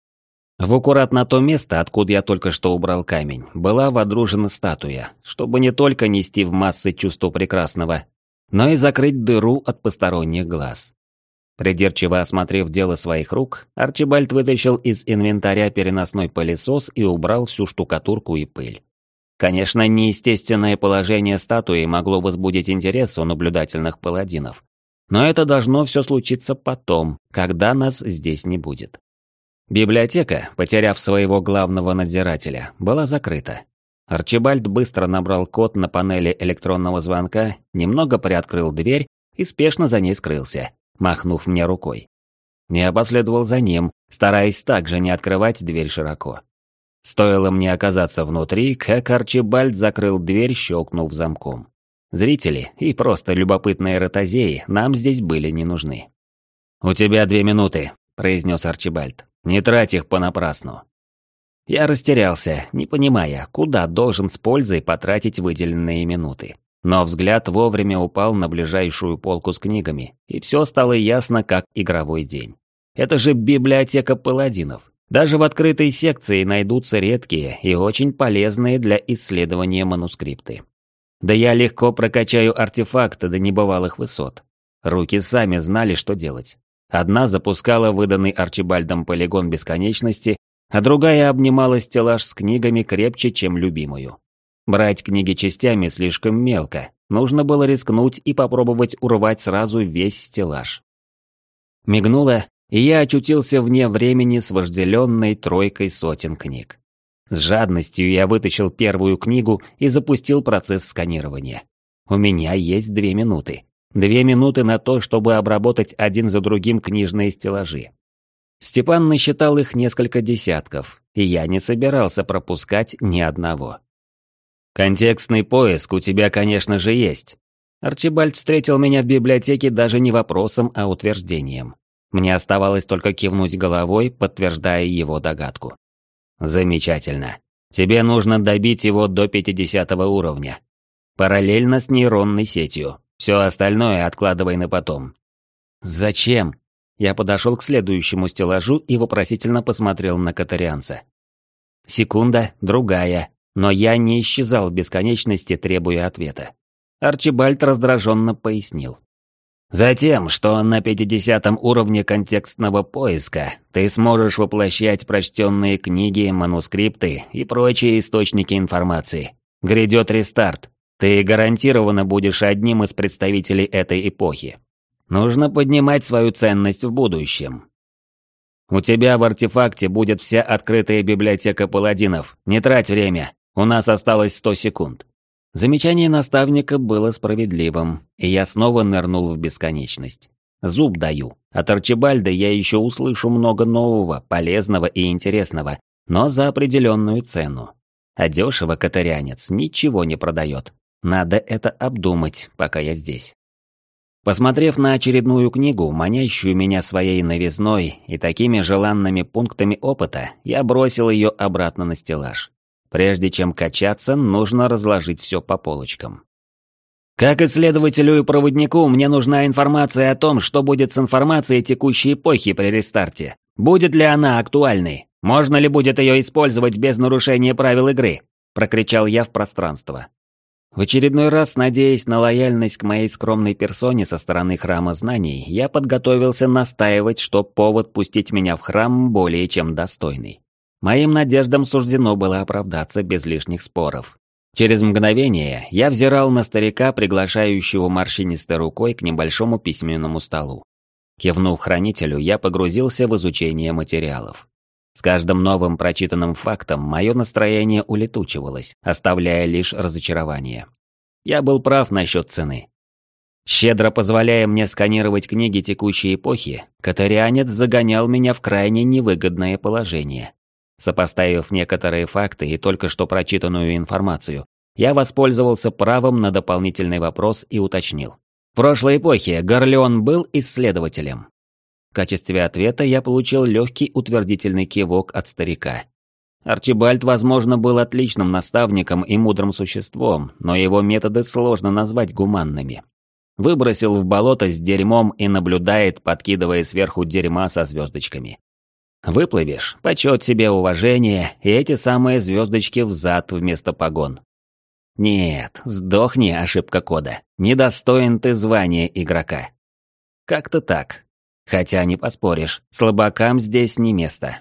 В аккуратно то место, откуда я только что убрал камень, была водружена статуя, чтобы не только нести в массы чувство прекрасного, но и закрыть дыру от посторонних глаз. Придирчиво осмотрев дело своих рук, Арчибальд вытащил из инвентаря переносной пылесос и убрал всю штукатурку и пыль. Конечно, неестественное положение статуи могло возбудить интерес у наблюдательных паладинов, но это должно все случиться потом, когда нас здесь не будет. Библиотека, потеряв своего главного надзирателя, была закрыта. Арчибальд быстро набрал код на панели электронного звонка, немного приоткрыл дверь и спешно за ней скрылся, махнув мне рукой. Я последовал за ним, стараясь также не открывать дверь широко. Стоило мне оказаться внутри, как Арчибальд закрыл дверь, щелкнув замком. Зрители и просто любопытные ротозеи нам здесь были не нужны. «У тебя две минуты», — произнес Арчибальд. «Не трать их понапрасну». Я растерялся, не понимая, куда должен с пользой потратить выделенные минуты. Но взгляд вовремя упал на ближайшую полку с книгами, и все стало ясно, как игровой день. Это же библиотека паладинов. Даже в открытой секции найдутся редкие и очень полезные для исследования манускрипты. Да я легко прокачаю артефакты до небывалых высот. Руки сами знали, что делать. Одна запускала выданный Арчибальдом полигон бесконечности, а другая обнимала стеллаж с книгами крепче, чем любимую. Брать книги частями слишком мелко, нужно было рискнуть и попробовать урвать сразу весь стеллаж. Мигнуло, и я очутился вне времени с вожделенной тройкой сотен книг. С жадностью я вытащил первую книгу и запустил процесс сканирования. У меня есть две минуты. Две минуты на то, чтобы обработать один за другим книжные стеллажи. Степан насчитал их несколько десятков, и я не собирался пропускать ни одного. «Контекстный поиск у тебя, конечно же, есть». Арчибальд встретил меня в библиотеке даже не вопросом, а утверждением. Мне оставалось только кивнуть головой, подтверждая его догадку. «Замечательно. Тебе нужно добить его до пятидесятого уровня. Параллельно с нейронной сетью. Все остальное откладывай на потом». «Зачем?» Я подошел к следующему стеллажу и вопросительно посмотрел на катарианца. Секунда, другая, но я не исчезал в бесконечности, требуя ответа. Арчибальд раздраженно пояснил. «Затем, что на пятидесятом уровне контекстного поиска ты сможешь воплощать прочтенные книги, манускрипты и прочие источники информации. Грядет рестарт. Ты гарантированно будешь одним из представителей этой эпохи. Нужно поднимать свою ценность в будущем. У тебя в артефакте будет вся открытая библиотека паладинов. Не трать время, у нас осталось сто секунд». Замечание наставника было справедливым, и я снова нырнул в бесконечность. Зуб даю. От Арчибальда я еще услышу много нового, полезного и интересного, но за определенную цену. А дешево катарианец ничего не продает. Надо это обдумать, пока я здесь. Посмотрев на очередную книгу, манящую меня своей новизной и такими желанными пунктами опыта, я бросил ее обратно на стеллаж. Прежде чем качаться, нужно разложить все по полочкам. Как исследователю и проводнику мне нужна информация о том, что будет с информацией текущей эпохи при рестарте. Будет ли она актуальной? Можно ли будет ее использовать без нарушения правил игры? Прокричал я в пространство. В очередной раз, надеясь на лояльность к моей скромной персоне со стороны Храма Знаний, я подготовился настаивать, что повод пустить меня в храм более чем достойный. Моим надеждам суждено было оправдаться без лишних споров. Через мгновение я взирал на старика, приглашающего морщинистой рукой к небольшому письменному столу. Кивнув хранителю, я погрузился в изучение материалов. С каждым новым прочитанным фактом мое настроение улетучивалось, оставляя лишь разочарование. Я был прав насчет цены. Щедро позволяя мне сканировать книги текущей эпохи, катарианец загонял меня в крайне невыгодное положение. Сопоставив некоторые факты и только что прочитанную информацию, я воспользовался правом на дополнительный вопрос и уточнил. В прошлой эпохе Горлеон был исследователем. В качестве ответа я получил легкий утвердительный кивок от старика. Арчибальд, возможно, был отличным наставником и мудрым существом, но его методы сложно назвать гуманными. Выбросил в болото с дерьмом и наблюдает, подкидывая сверху дерьма со звездочками. Выплывешь, почет себе, уважение, и эти самые звездочки взад вместо погон. Нет, сдохни, ошибка кода. Недостоин ты звания игрока. Как-то так. Хотя не поспоришь, слабакам здесь не место.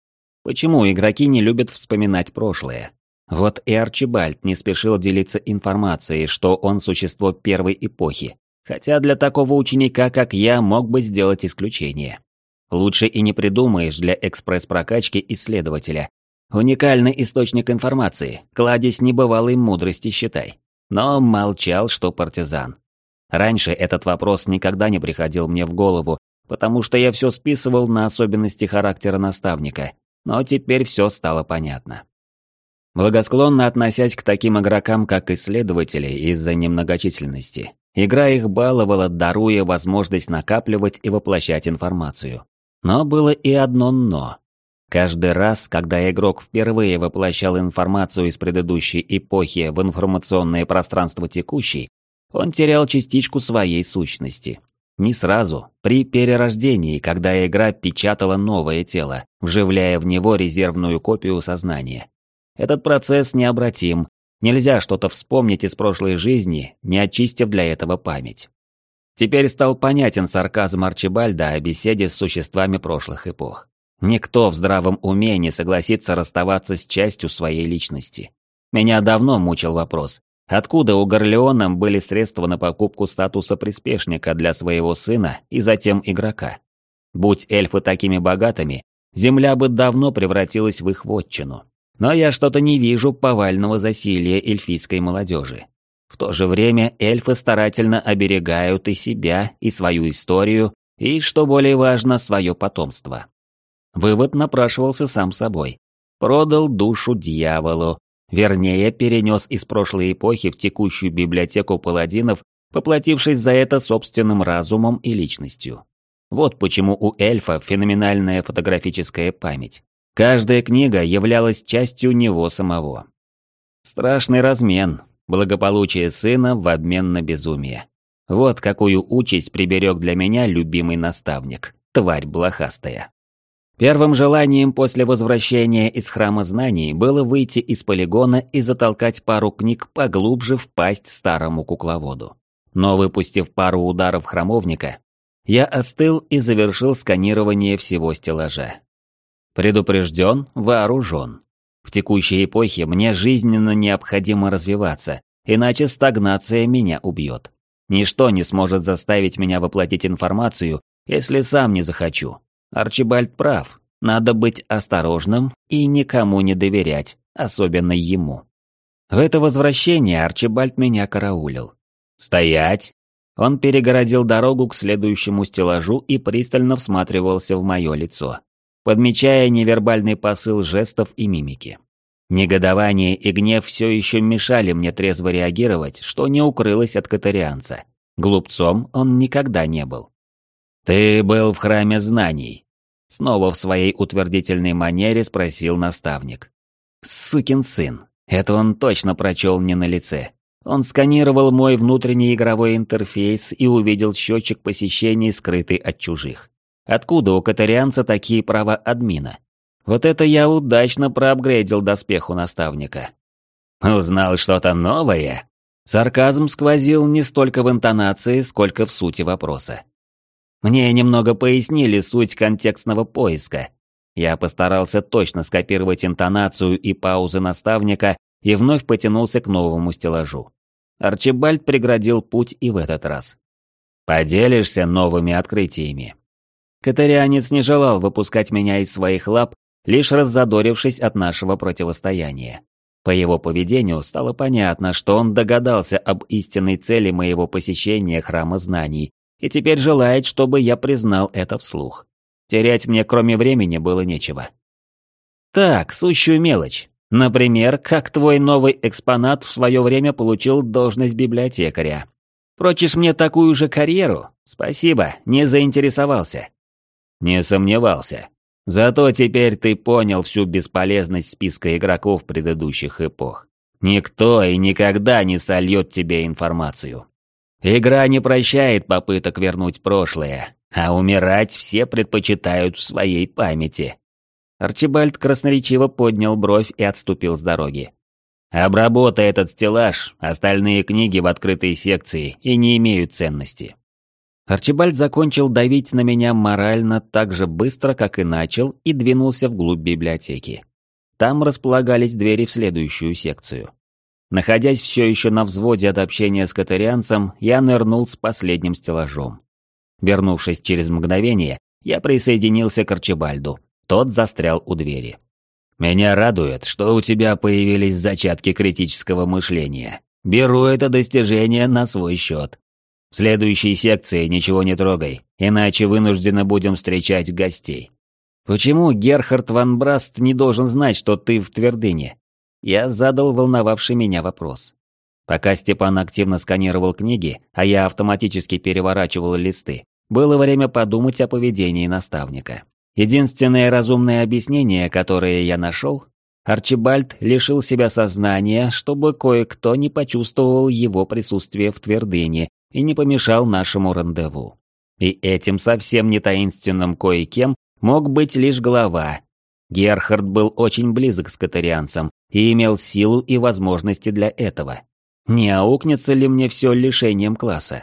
Почему игроки не любят вспоминать прошлое? Вот и Арчибальд не спешил делиться информацией, что он существо первой эпохи, хотя для такого ученика, как я, мог бы сделать исключение. Лучше и не придумаешь для экспресс-прокачки исследователя. Уникальный источник информации, кладезь небывалой мудрости, считай. Но молчал, что партизан. Раньше этот вопрос никогда не приходил мне в голову, потому что я все списывал на особенности характера наставника, но теперь все стало понятно. Благосклонно относясь к таким игрокам, как исследователи, из-за немногочисленности, игра их баловала, даруя возможность накапливать и воплощать информацию. Но было и одно «но». Каждый раз, когда игрок впервые воплощал информацию из предыдущей эпохи в информационное пространство текущей, он терял частичку своей сущности. Не сразу, при перерождении, когда игра печатала новое тело, вживляя в него резервную копию сознания. Этот процесс необратим, нельзя что-то вспомнить из прошлой жизни, не очистив для этого память. Теперь стал понятен сарказм Арчибальда о беседе с существами прошлых эпох. Никто в здравом уме не согласится расставаться с частью своей личности. Меня давно мучил вопрос, откуда у Горлеона были средства на покупку статуса приспешника для своего сына и затем игрока. Будь эльфы такими богатыми, земля бы давно превратилась в их вотчину. Но я что-то не вижу повального засилья эльфийской молодежи. В то же время эльфы старательно оберегают и себя, и свою историю, и, что более важно, свое потомство. Вывод напрашивался сам собой. Продал душу дьяволу, вернее, перенес из прошлой эпохи в текущую библиотеку паладинов, поплатившись за это собственным разумом и личностью. Вот почему у эльфа феноменальная фотографическая память. Каждая книга являлась частью него самого. Страшный размен, благополучие сына в обмен на безумие. Вот какую участь приберег для меня любимый наставник, тварь блохастая. Первым желанием после возвращения из Храма Знаний было выйти из полигона и затолкать пару книг поглубже в пасть старому кукловоду. Но выпустив пару ударов храмовника, я остыл и завершил сканирование всего стеллажа. Предупрежден, вооружен. В текущей эпохе мне жизненно необходимо развиваться, иначе стагнация меня убьет. Ничто не сможет заставить меня воплотить информацию, если сам не захочу. Арчибальд прав, надо быть осторожным и никому не доверять, особенно ему. В это возвращение Арчибальд меня караулил. «Стоять!» Он перегородил дорогу к следующему стеллажу и пристально всматривался в мое лицо, подмечая невербальный посыл жестов и мимики. Негодование и гнев все еще мешали мне трезво реагировать, что не укрылось от катарианца. Глупцом он никогда не был. «Ты был в Храме Знаний?» Снова в своей утвердительной манере спросил наставник. «Сукин сын, это он точно прочел мне на лице. Он сканировал мой внутренний игровой интерфейс и увидел счетчик посещений, скрытый от чужих. Откуда у катарианца такие права админа? Вот это я удачно проапгрейдил доспех у наставника. Узнал что-то новое? Сарказм сквозил не столько в интонации, сколько в сути вопроса. Мне немного пояснили суть контекстного поиска. Я постарался точно скопировать интонацию и паузы наставника и вновь потянулся к новому стеллажу. Арчибальд преградил путь и в этот раз. «Поделишься новыми открытиями». Катарианец не желал выпускать меня из своих лап, лишь раззадорившись от нашего противостояния. По его поведению стало понятно, что он догадался об истинной цели моего посещения Храма Знаний и теперь желает, чтобы я признал это вслух. Терять мне кроме времени было нечего. Так, сущую мелочь. Например, как твой новый экспонат в свое время получил должность библиотекаря. Прочишь мне такую же карьеру? Спасибо, не заинтересовался. Не сомневался. Зато теперь ты понял всю бесполезность списка игроков предыдущих эпох. Никто и никогда не сольет тебе информацию. Игра не прощает попыток вернуть прошлое, а умирать все предпочитают в своей памяти. Арчибальд красноречиво поднял бровь и отступил с дороги. Обработай этот стеллаж, остальные книги в открытой секции и не имеют ценности. Арчибальд закончил давить на меня морально так же быстро, как и начал, и двинулся вглубь библиотеки. Там располагались двери в следующую секцию. Находясь все еще на взводе от общения с катарианцем, я нырнул с последним стеллажом. Вернувшись через мгновение, я присоединился к Арчибальду. Тот застрял у двери. «Меня радует, что у тебя появились зачатки критического мышления. Беру это достижение на свой счет. В следующей секции ничего не трогай, иначе вынуждены будем встречать гостей». «Почему Герхард ван Браст не должен знать, что ты в твердыне?» Я задал волновавший меня вопрос. Пока Степан активно сканировал книги, а я автоматически переворачивал листы, было время подумать о поведении наставника. Единственное разумное объяснение, которое я нашел, Арчибальд лишил себя сознания, чтобы кое-кто не почувствовал его присутствие в твердыне и не помешал нашему рандеву. И этим совсем не таинственным кое-кем мог быть лишь глава. Герхард был очень близок с катарианцем и имел силу и возможности для этого. Не аукнется ли мне все лишением класса?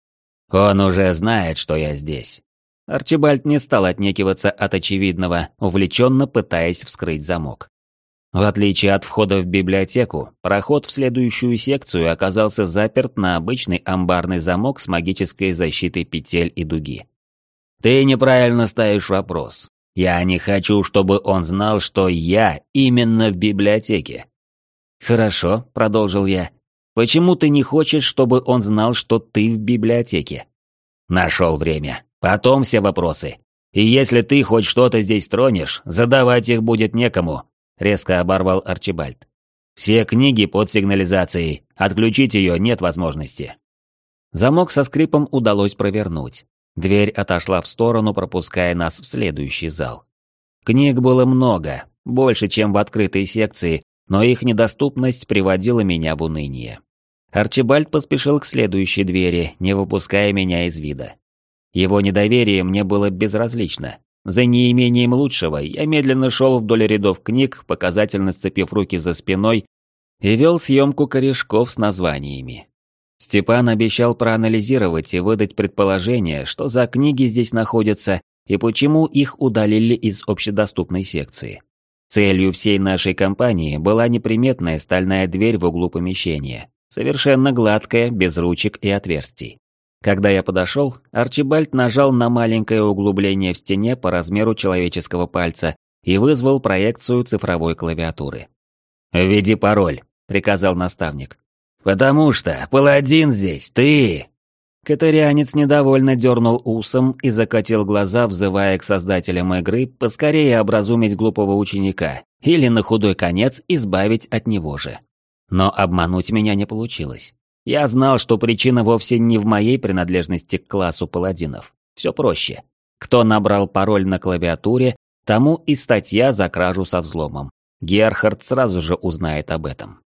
Он уже знает, что я здесь. Арчибальд не стал отнекиваться от очевидного, увлеченно пытаясь вскрыть замок. В отличие от входа в библиотеку, проход в следующую секцию оказался заперт на обычный амбарный замок с магической защитой петель и дуги. «Ты неправильно ставишь вопрос. Я не хочу, чтобы он знал, что я именно в библиотеке». «Хорошо», — продолжил я. «Почему ты не хочешь, чтобы он знал, что ты в библиотеке?» «Нашел время. Потом все вопросы. И если ты хоть что-то здесь тронешь, задавать их будет некому», — резко оборвал Арчибальд. «Все книги под сигнализацией. Отключить ее нет возможности». Замок со скрипом удалось провернуть. Дверь отошла в сторону, пропуская нас в следующий зал. Книг было много, больше, чем в открытой секции, но их недоступность приводила меня в уныние. Арчибальд поспешил к следующей двери, не выпуская меня из вида. Его недоверие мне было безразлично. За неимением лучшего я медленно шел вдоль рядов книг, показательно сцепив руки за спиной, и вел съемку корешков с названиями. Степан обещал проанализировать и выдать предположение, что за книги здесь находятся и почему их удалили из общедоступной секции. Целью всей нашей кампании была неприметная стальная дверь в углу помещения, совершенно гладкая, без ручек и отверстий. Когда я подошел, Арчибальд нажал на маленькое углубление в стене по размеру человеческого пальца и вызвал проекцию цифровой клавиатуры. «Введи пароль», — приказал наставник. «Потому что паладин здесь ты!» Катарианец недовольно дернул усом и закатил глаза, взывая к создателям игры поскорее образумить глупого ученика или на худой конец избавить от него же. Но обмануть меня не получилось. Я знал, что причина вовсе не в моей принадлежности к классу паладинов. Все проще. Кто набрал пароль на клавиатуре, тому и статья за кражу со взломом. Герхард сразу же узнает об этом.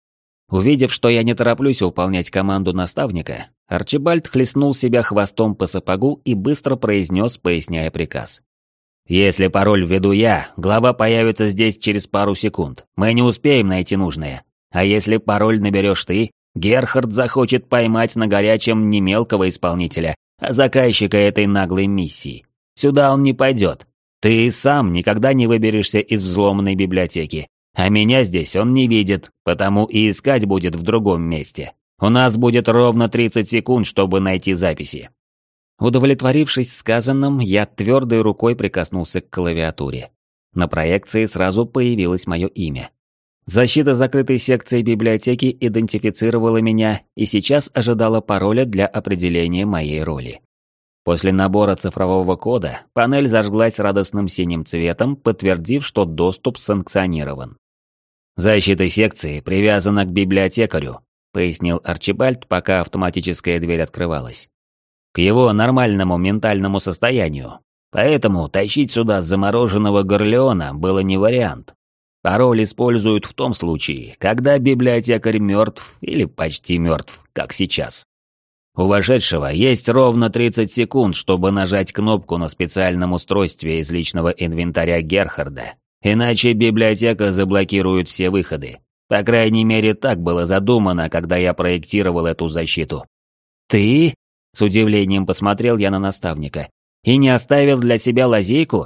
Увидев, что я не тороплюсь выполнять команду наставника, Арчибальд хлестнул себя хвостом по сапогу и быстро произнес, поясняя приказ. «Если пароль введу я, глава появится здесь через пару секунд. Мы не успеем найти нужное. А если пароль наберешь ты, Герхард захочет поймать на горячем не мелкого исполнителя, а заказчика этой наглой миссии. Сюда он не пойдет. Ты сам никогда не выберешься из взломанной библиотеки. А меня здесь он не видит, потому и искать будет в другом месте. У нас будет ровно тридцать секунд, чтобы найти записи». Удовлетворившись сказанным, я твердой рукой прикоснулся к клавиатуре. На проекции сразу появилось мое имя. Защита закрытой секции библиотеки идентифицировала меня и сейчас ожидала пароля для определения моей роли. После набора цифрового кода панель зажглась радостным синим цветом, подтвердив, что доступ санкционирован. «Защита секции привязана к библиотекарю», — пояснил Арчибальд, пока автоматическая дверь открывалась. «К его нормальному ментальному состоянию. Поэтому тащить сюда замороженного Горлеона было не вариант. Пароль используют в том случае, когда библиотекарь мертв или почти мертв, как сейчас. У вошедшего есть ровно тридцать секунд, чтобы нажать кнопку на специальном устройстве из личного инвентаря Герхарда. Иначе библиотека заблокирует все выходы. По крайней мере, так было задумано, когда я проектировал эту защиту». «Ты?» — с удивлением посмотрел я на наставника. «И не оставил для себя лазейку?»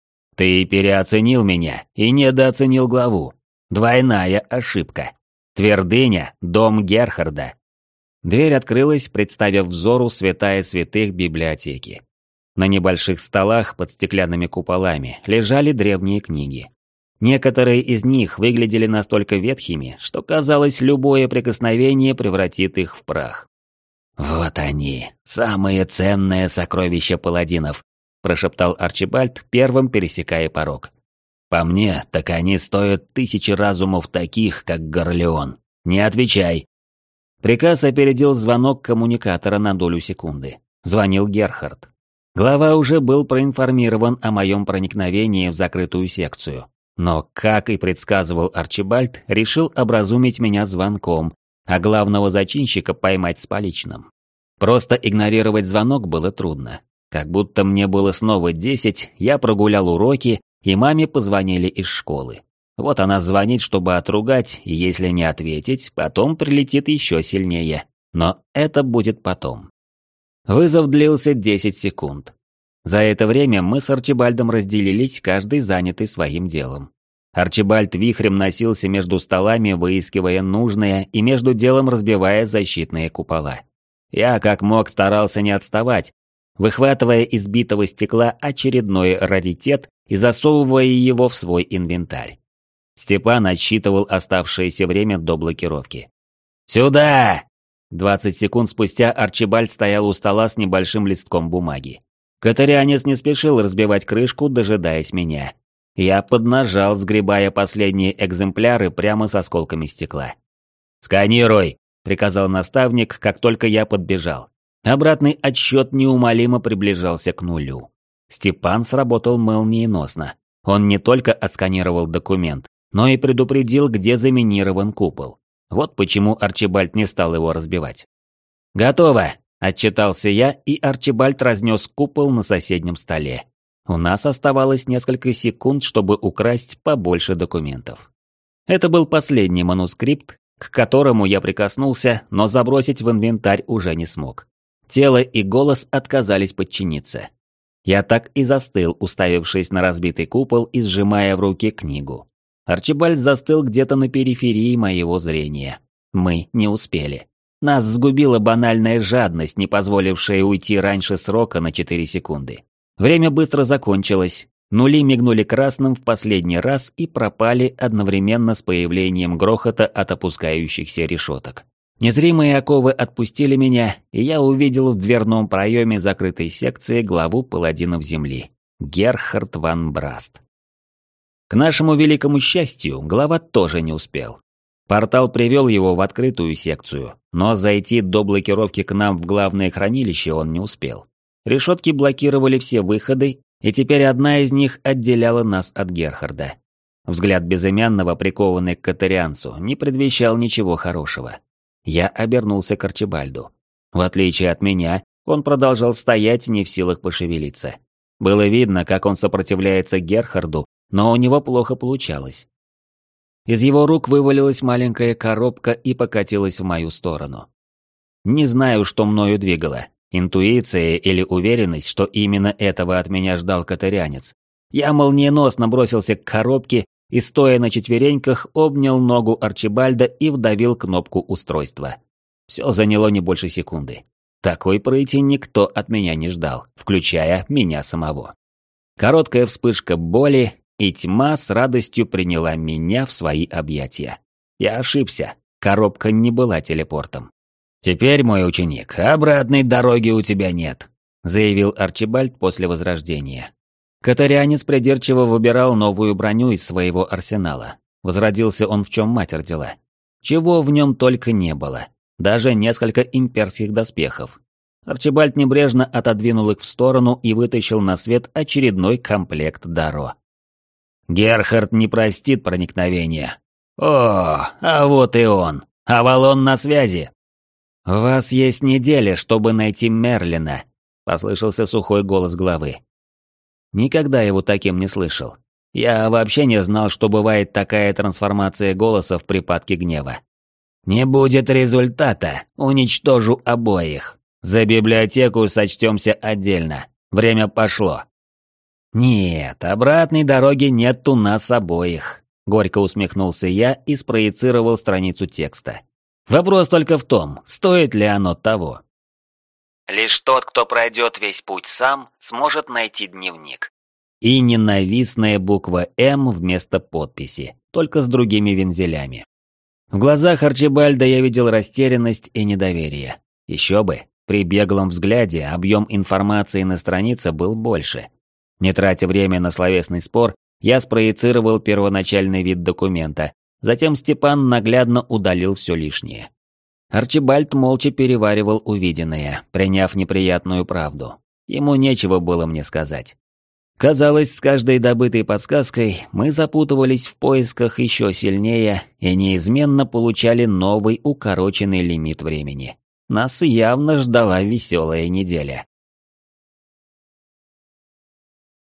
«Ты переоценил меня и недооценил главу. Двойная ошибка. Твердыня — дом Герхарда». Дверь открылась, представив взору святая святых библиотеки. На небольших столах под стеклянными куполами лежали древние книги. Некоторые из них выглядели настолько ветхими, что казалось, любое прикосновение превратит их в прах. «Вот они, самые ценные сокровища паладинов», – прошептал Арчибальд, первым пересекая порог. «По мне, так они стоят тысячи разумов таких, как Горлеон. Не отвечай». Приказ опередил звонок коммуникатора на долю секунды. Звонил Герхард. Глава уже был проинформирован о моем проникновении в закрытую секцию. Но, как и предсказывал Арчибальд, решил образумить меня звонком, а главного зачинщика поймать с поличным. Просто игнорировать звонок было трудно. Как будто мне было снова десять, я прогулял уроки, и маме позвонили из школы. Вот она звонит, чтобы отругать, и если не ответить, потом прилетит еще сильнее. Но это будет потом. Вызов длился десять секунд. За это время мы с Арчибальдом разделились, каждый занятый своим делом. Арчибальд вихрем носился между столами, выискивая нужное, и между делом разбивая защитные купола. Я как мог старался не отставать, выхватывая из битого стекла очередной раритет и засовывая его в свой инвентарь. Степан отсчитывал оставшееся время до блокировки. «Сюда!» Двадцать секунд спустя Арчибальд стоял у стола с небольшим листком бумаги. Катарианец не спешил разбивать крышку, дожидаясь меня. Я поднажал, сгребая последние экземпляры прямо с осколками стекла. «Сканируй!» — приказал наставник, как только я подбежал. Обратный отсчет неумолимо приближался к нулю. Степан сработал молниеносно. Он не только отсканировал документ, но и предупредил, где заминирован купол. Вот почему Арчибальд не стал его разбивать. «Готово!» – отчитался я, и Арчибальд разнес купол на соседнем столе. У нас оставалось несколько секунд, чтобы украсть побольше документов. Это был последний манускрипт, к которому я прикоснулся, но забросить в инвентарь уже не смог. Тело и голос отказались подчиниться. Я так и застыл, уставившись на разбитый купол и сжимая в руке книгу. Арчибальд застыл где-то на периферии моего зрения. Мы не успели. Нас сгубила банальная жадность, не позволившая уйти раньше срока на четыре секунды. Время быстро закончилось. Нули мигнули красным в последний раз и пропали одновременно с появлением грохота от опускающихся решеток. Незримые оковы отпустили меня, и я увидел в дверном проеме закрытой секции главу паладинов земли – Герхард ван Браст. К нашему великому счастью, глава тоже не успел. Портал привел его в открытую секцию, но зайти до блокировки к нам в главное хранилище он не успел. Решетки блокировали все выходы, и теперь одна из них отделяла нас от Герхарда. Взгляд безымянного, прикованный к катерианцу, не предвещал ничего хорошего. Я обернулся к Арчибальду. В отличие от меня, он продолжал стоять, не в силах пошевелиться. Было видно, как он сопротивляется Герхарду, но у него плохо получалось. Из его рук вывалилась маленькая коробка и покатилась в мою сторону. Не знаю, что мною двигало, интуиция или уверенность, что именно этого от меня ждал катерианец. Я молниеносно бросился к коробке и, стоя на четвереньках, обнял ногу Арчибальда и вдавил кнопку устройства. Все заняло не больше секунды. Такой пройти никто от меня не ждал, включая меня самого. Короткая вспышка боли, и тьма с радостью приняла меня в свои объятия. Я ошибся, коробка не была телепортом. «Теперь, мой ученик, обратной дороги у тебя нет», — заявил Арчибальд после возрождения. Катерианец придирчиво выбирал новую броню из своего арсенала. Возродился он в чем мать родила. Чего в нем только не было. Даже несколько имперских доспехов. Арчибальд небрежно отодвинул их в сторону и вытащил на свет очередной комплект Даро. «Герхард не простит проникновения. О, а вот и он. Авалон на связи». «У вас есть неделя, чтобы найти Мерлина», — послышался сухой голос главы. Никогда его таким не слышал. Я вообще не знал, что бывает такая трансформация голоса в припадке гнева. «Не будет результата, уничтожу обоих. За библиотеку сочтемся отдельно. Время пошло». «Нет, обратной дороги нет у нас обоих», — горько усмехнулся я и спроецировал страницу текста. «Вопрос только в том, стоит ли оно того». Лишь тот, кто пройдет весь путь сам, сможет найти дневник. И ненавистная буква «М» вместо подписи, только с другими вензелями. В глазах Арчибальда я видел растерянность и недоверие. Еще бы, при беглом взгляде объем информации на странице был больше. Не тратя время на словесный спор, я спроецировал первоначальный вид документа, затем Степан наглядно удалил все лишнее. Арчибальд молча переваривал увиденное, приняв неприятную правду. Ему нечего было мне сказать. Казалось, с каждой добытой подсказкой мы запутывались в поисках еще сильнее и неизменно получали новый укороченный лимит времени. Нас явно ждала веселая неделя.